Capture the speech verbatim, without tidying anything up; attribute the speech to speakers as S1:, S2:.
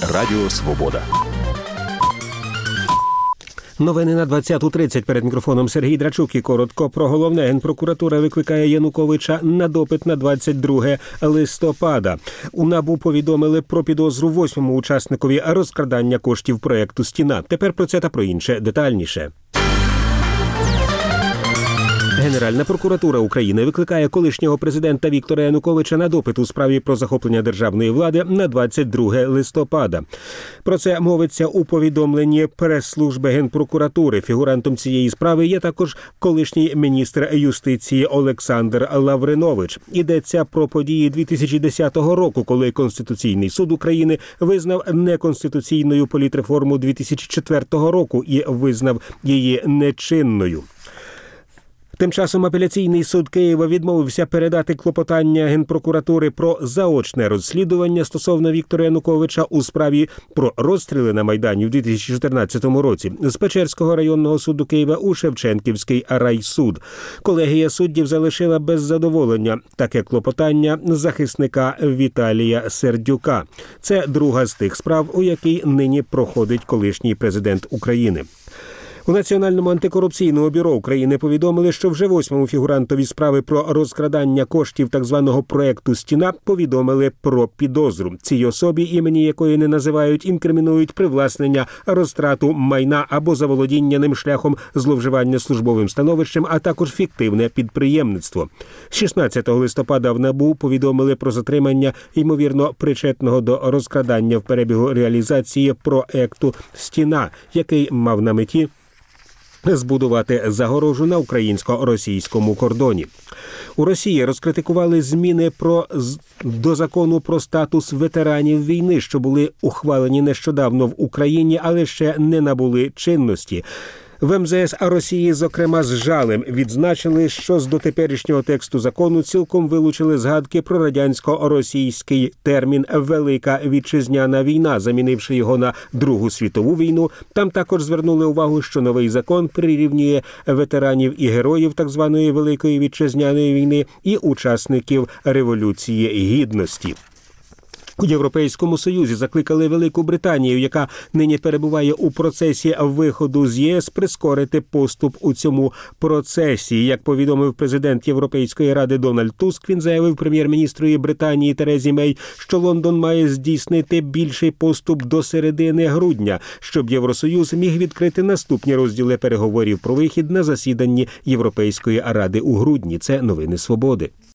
S1: Радіо Свобода.
S2: Новини на двадцяту тридцять. Перед мікрофоном Сергій Драчук і коротко про головне. Генпрокуратура викликає Януковича на допит на двадцять друге листопада. У НАБУ повідомили про підозру восьмому учасникові розкрадання коштів проєкту «Стіна». Тепер про це та про інше детальніше. Генеральна прокуратура України викликає колишнього президента Віктора Януковича на допит у справі про захоплення державної влади на двадцять друге листопада. Про це мовиться у повідомленні прес-служби Генпрокуратури. Фігурантом цієї справи є також колишній міністр юстиції Олександр Лавринович. Йдеться про події дві тисячі десятого року, коли Конституційний суд України визнав неконституційною політреформу дві тисячі четвертого року і визнав її нечинною. Тим часом апеляційний суд Києва відмовився передати клопотання Генпрокуратури про заочне розслідування стосовно Віктора Януковича у справі про розстріли на Майдані в дві тисячі чотирнадцятому році з Печерського районного суду Києва у Шевченківський райсуд. Колегія суддів залишила без задоволення таке клопотання захисника Віталія Сердюка. Це друга з тих справ, у якій нині проходить колишній президент України. У Національному антикорупційному бюро України повідомили, що вже восьмому фігурантові справи про розкрадання коштів так званого проєкту «Стіна» повідомили про підозру. Цій особі, імені якої не називають, інкримінують привласнення, розтрату майна або заволодіння ним шляхом зловживання службовим становищем, а також фіктивне підприємництво. шістнадцятого листопада в НАБУ повідомили про затримання, ймовірно, причетного до розкрадання в перебігу реалізації проєкту «Стіна», який мав на меті збудувати загорожу на українсько-російському кордоні. У Росії розкритикували зміни про до закону про статус ветеранів війни, що були ухвалені нещодавно в Україні, але ще не набули чинності. В ем зе ес Росії, зокрема, з жалем відзначили, що з дотеперішнього тексту закону цілком вилучили згадки про радянсько-російський термін «Велика вітчизняна війна», замінивши його на Другу світову війну. Там також звернули увагу, що новий закон прирівнює ветеранів і героїв так званої Великої вітчизняної війни і учасників Революції Гідності. У Європейському Союзі закликали Велику Британію, яка нині перебуває у процесі виходу з ЄС, прискорити поступ у цьому процесі. Як повідомив президент Європейської ради Дональд Туск, він заявив прем'єр-міністрові Британії Терезі Мей, що Лондон має здійснити більший поступ до середини грудня, щоб Євросоюз міг відкрити наступні розділи переговорів про вихід на засіданні Європейської ради у грудні. Це новини Свободи.